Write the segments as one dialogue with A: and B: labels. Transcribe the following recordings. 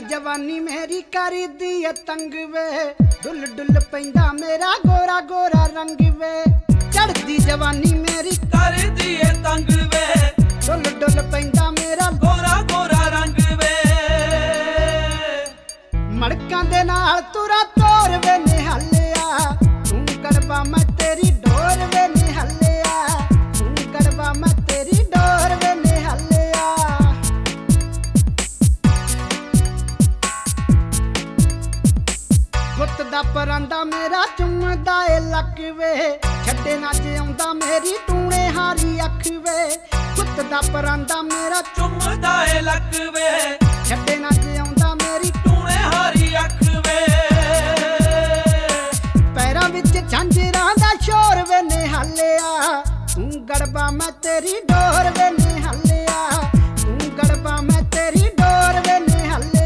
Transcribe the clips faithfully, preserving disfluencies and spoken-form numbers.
A: जवानी मेरी करी दी है तंग वे डुल डुल पैंदा मेरा गोरा गोरा रंग वे चढ़दी जवानी मेरी
B: करी दी है तंग वे
A: डुल डुल पैंदा मेरा
B: गोरा गोरा रंग वे
A: मड़कां दे नाल तुरा तोर वे निहालिया तू गड़बा मैं तेरी डोर वे निहालिया तू गड़बा मैं तेरी डोर वे निहालिया गुत्त दा परांदा मेरा चुमदा ए लक वे छड्डे ना जिउंदा मेरी टूणे हारी अख वे गुत्त दा परांदा मेरा
B: चुमदा ए लक वे
A: छड्डे ना जिउंदा मेरी
B: टूणे हारी अख वे
A: पैरां विच झांजरां दा शोर वे निहालिया तू गड़बा मैं तेरी डोर वे निहालिया तू गड़बा मैं तेरी डोर वे निहालिया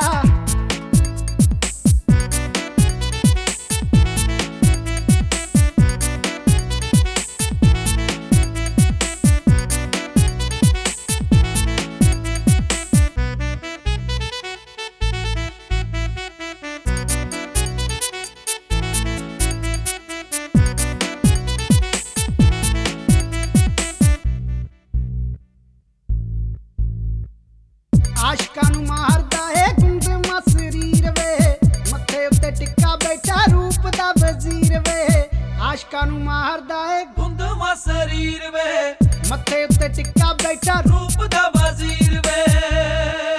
A: आशकां नूं मारदा है गुंगमा शरीर वे मत्थे उत्ते टिक्का बैठा रूप दा वजीर वे आशकां नूं मारदा है
B: गुंगमा शरीर वे
A: मत्थे उत्ते टिक्का बैठा
B: रूप दा वजीर वे